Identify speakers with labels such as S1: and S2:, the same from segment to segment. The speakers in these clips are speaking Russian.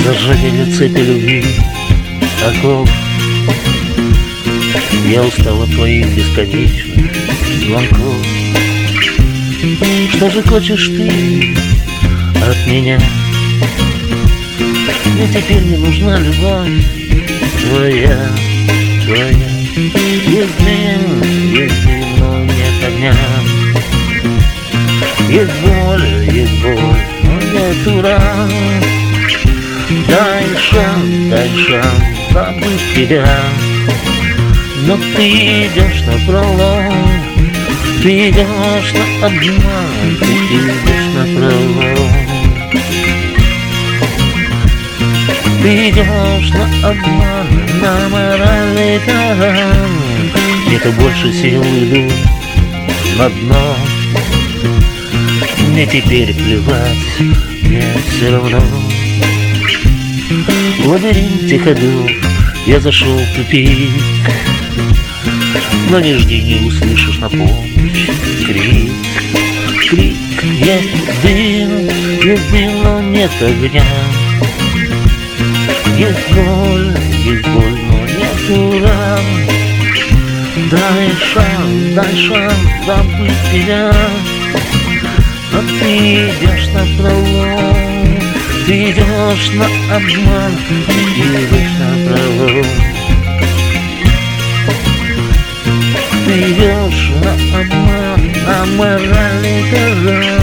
S1: Заржавели цепи любви, оков. Я устал от твоих бесконечных звонков. Что же хочешь ты от меня? Мне теперь не нужна любовь твоя. Есть дым, но нет огня. Есть боль, но нет ран. Дай шанс забыть тебя. Но ты идешь напролом, ты идешь на обман, ты идешь напролом. Ты идешь на обман, на моральный таран. Где-то больше сил иду на дно. Мне теперь плевать, мне все равно. В лабиринте ходов я зашел в тупик. Но нигде не услышишь на помощь крик. Есть дым, но нет огня. Есть боль, но нет ран. Дай шанс забыть тебя. Но ты идешь напролом, ты идешь на обман, ты идешь напролом. Ты идешь на обман, на моральный таран.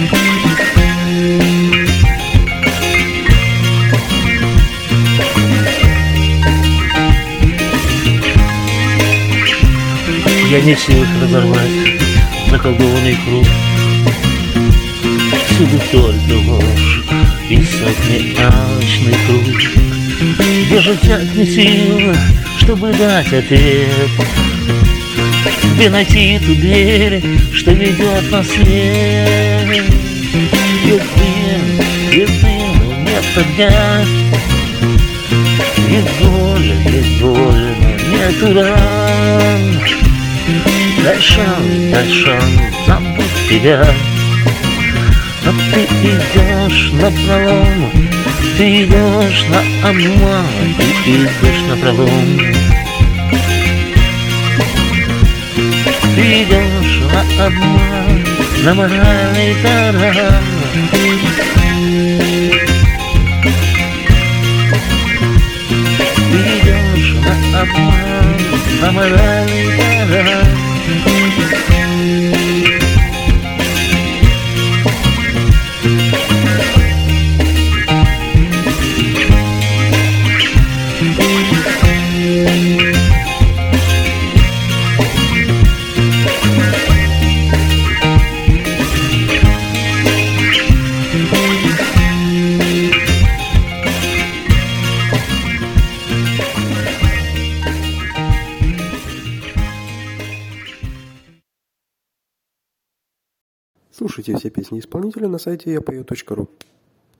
S1: Я не в силах разорвать заколдованный круг. Всюду только ложь и сотни алчных рук. Где же взять мне силы, чтобы дать ответ? Где найти ту дверь, что ведет на свет? Есть дым, но нет огня. Есть боль, но нет ран. Дай шанс забыть тебя. Но ты идешь напролом, ты идешь на обман, ты идешь напролом. Ты идешь на обман, на моральный таран. Ты идешь на обман, на моральный таран.
S2: Слушайте все песни исполнителя на сайте yapeo.ru.